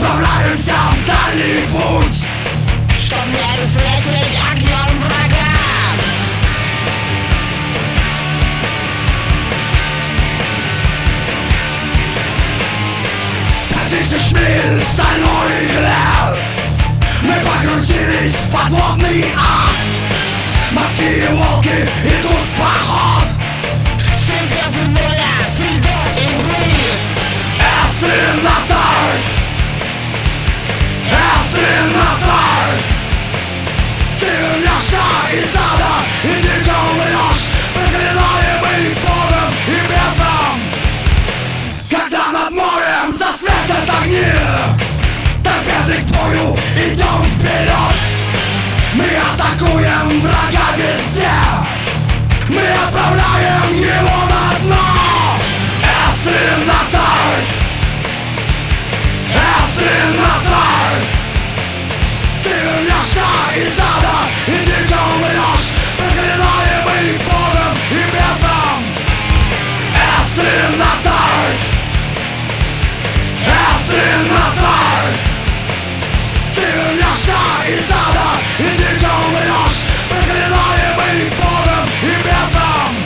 отправляемся в дальний путь, чтоб не встретить огнем врага. Тысяч миль стальной глеб, мы погрузились в подводный ад. Морские волки идут в поход, Средь бездны моря, следов и мглы. S13, S13, ты вернешься из ада и дико умрешь, проклинаемый Богом и бесом. Когда над морем засветят огни, торпеды к бою, идем вперед. Мы атакуем врага везде, мы отправляем его на дно. S13, S13, ты вернешься из ада и дико умрешь, проклинаемый Богом и бесом. S13, S13, ты вернешься из ада и дико умрешь, проклинаемый Богом и бесом.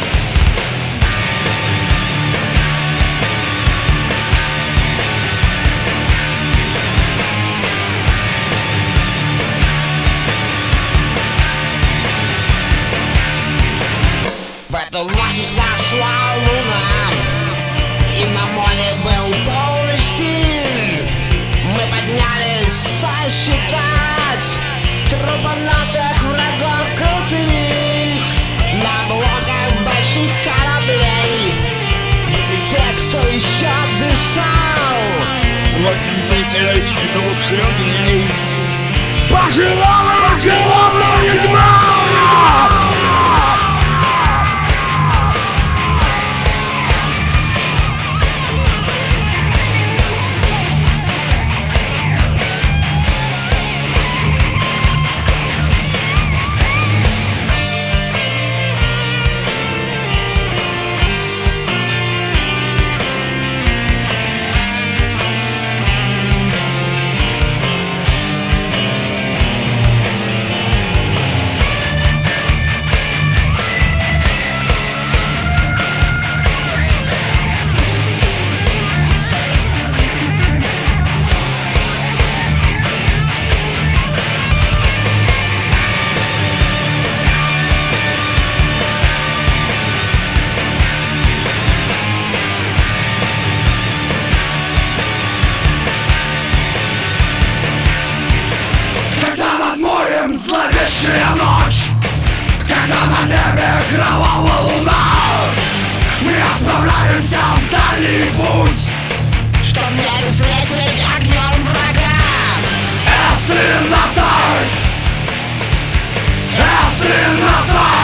В эту ночь сошла луна, и на море был полный стиль. Мы поднялись сосчитать трупы наших врагов крутых. На блоках больших кораблей были те, кто еще дышал. 8000 душ людей. Пожеланная тьма! Зловещая ночь, когда на небе кровавая луна, мы отправляемся в дальний путь, чтоб не встретить огнем врага. S13, S13.